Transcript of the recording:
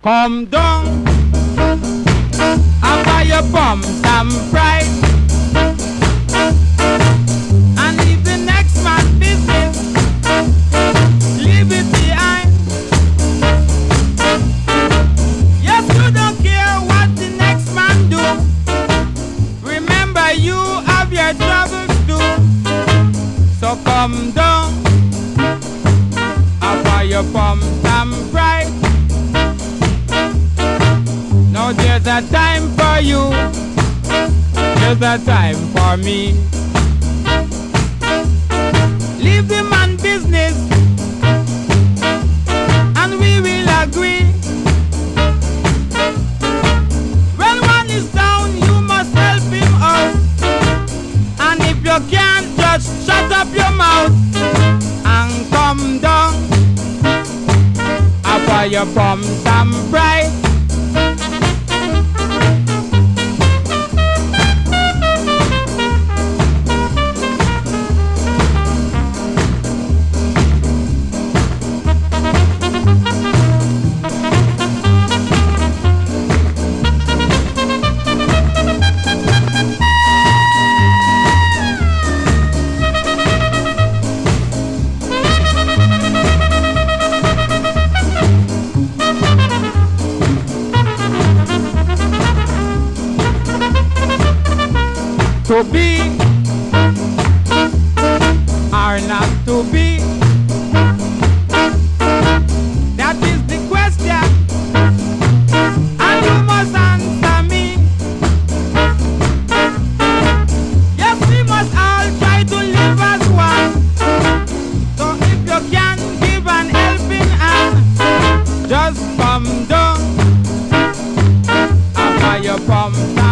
Come down and buy your bums and pride and leave the next man's business, leave it behind. Yes, you don't care what the next man do. Remember you have your troubles too. So come down and buy your bums and pride. Now there's a time for you, there's a time for me. Leave the man business and we will agree. When one is down, you must help him out. And if you can't, just shut up your mouth and come down. After your bums and pride. To be or not to be, that is the question, and you must answer me. Yes, we must all try to live as one. So if you can give an helping hand, just come down and buy your bum.